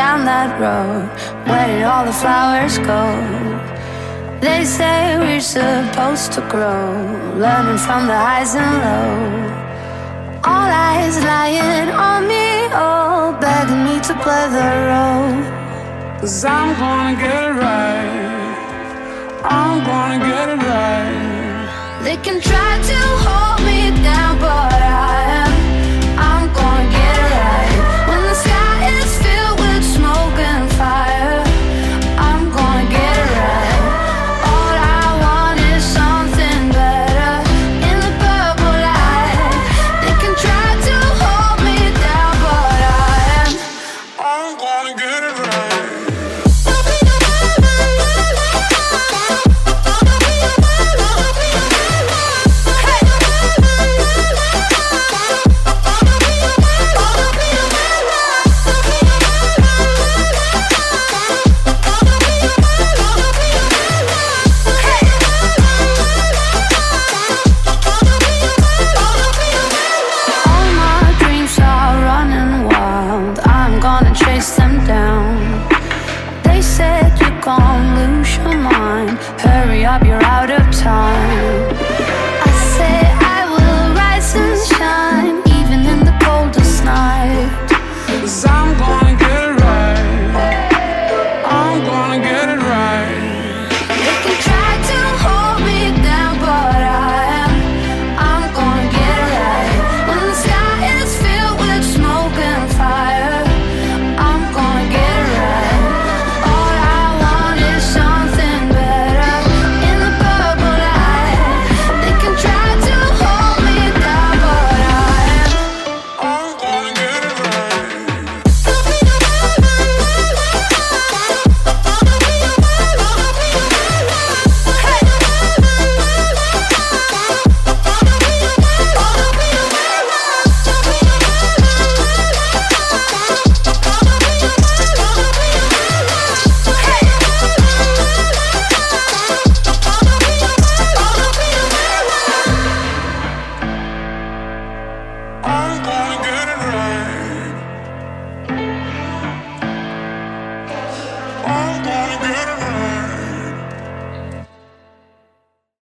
down that road. Where did all the flowers go? They say we're supposed to grow, learning from the highs and lows. All eyes lying on me, all begging me to play the role. 'Cause I'm gonna get it right, I'm gonna get it right. They can try to hold me down, but